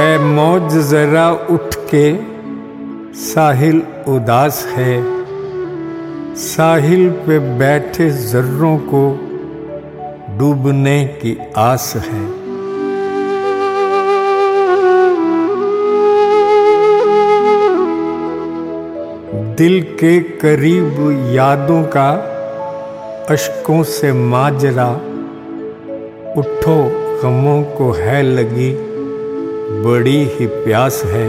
है मौज जरा उठ के, साहिल उदास है। साहिल पे बैठे जर्रों को डूबने की आस है। दिल के करीब यादों का अश्कों से माजरा, उठो गमों को है लगी बड़ी ही प्यास है।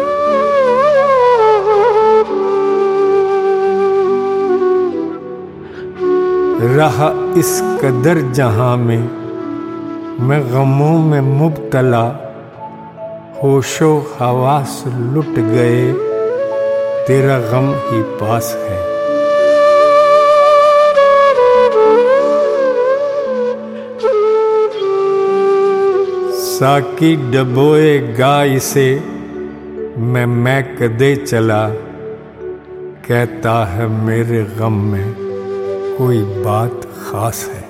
रहा इस कदर जहां में मैं गमों में मुब्तला, होशो हवास लुट गए तेरा गम ही पास है। साकी डबोएगा इसे मैं कदे चला, कहता है मेरे गम में कोई बात खास है।